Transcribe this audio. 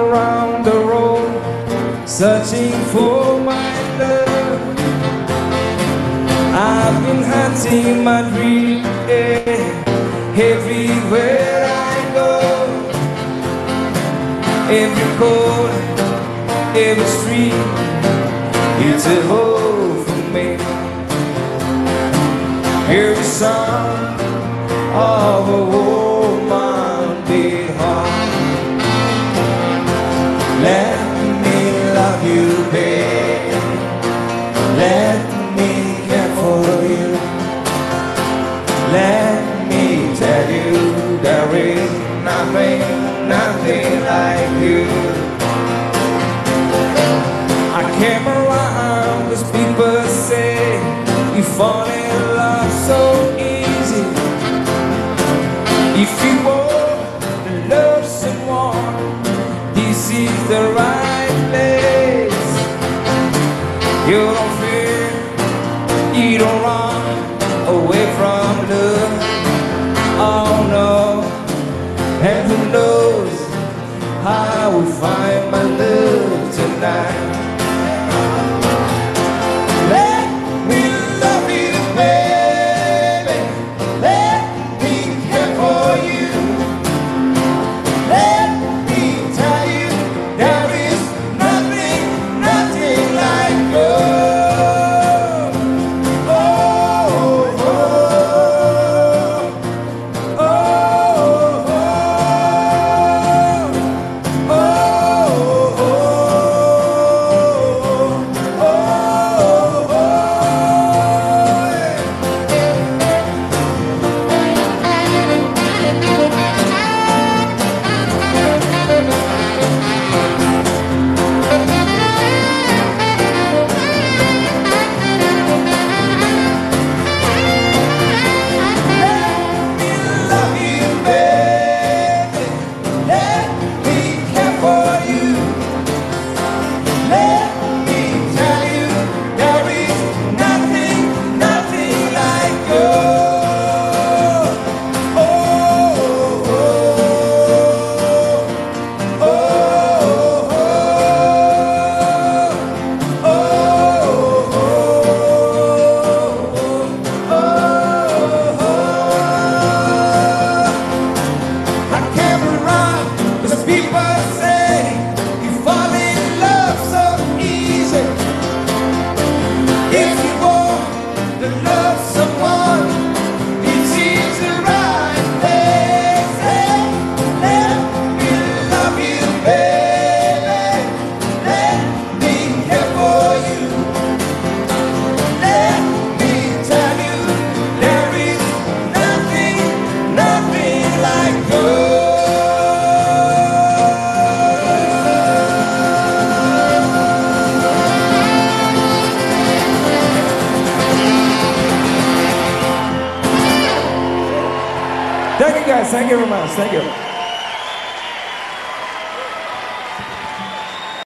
around the road, searching for my love. I've been hunting my dream, everywhere I go. Every corner, every street, it's a home for me. Every song of a woman beat heart. Let me love you, babe. Let me care for you. Let me tell you there is nothing like you. I came around 'cause people say you fall in love so easy. If you want to love someone, this is the right place. You don't fear, you don't run away from love. Oh no, and who knows how I will find my love tonight. Thank you guys, thank you very much, thank you.